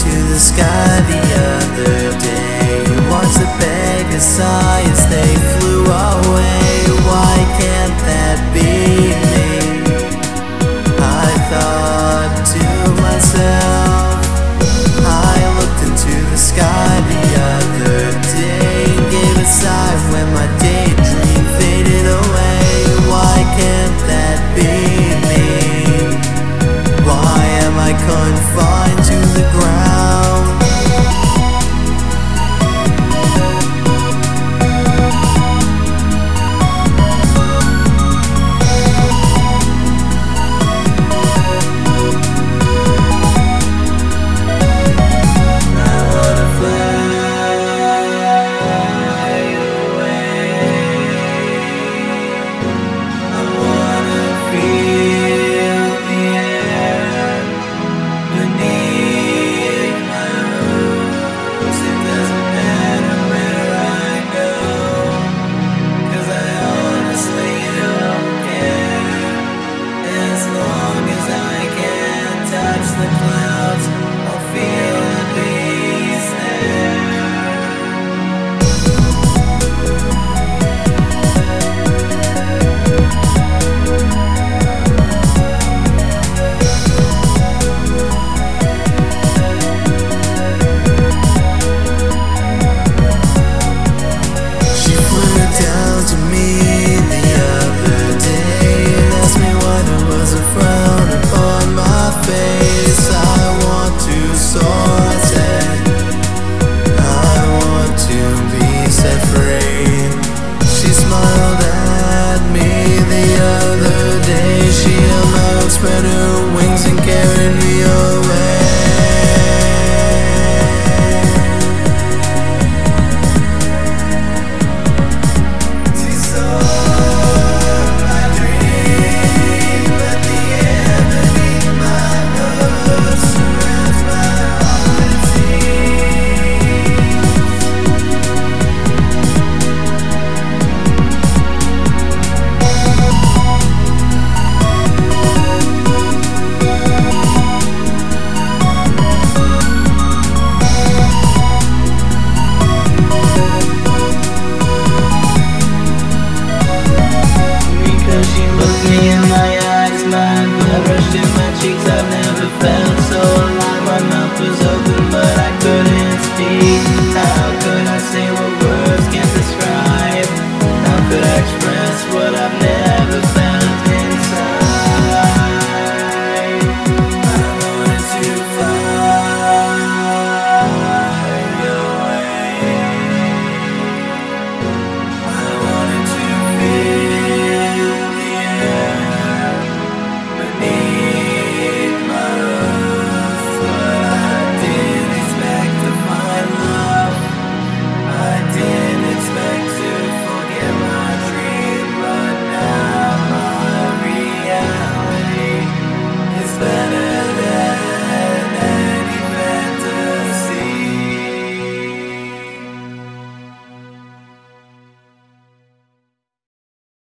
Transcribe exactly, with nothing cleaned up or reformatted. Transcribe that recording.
to the sky the other day. Watched the beggars sigh as they flew away. Why can't that be me? I thought to myself. I looked into the sky the other day and gave a sigh when my daydream faded away. Why can't that be me? Why am I confined to the ground? Spread her wings and carried me away. She saw my dream, but the air beneath my hood surrounds my heart and in my eyes, my blood rushed to my cheeks. I've never felt so alive. My mouth was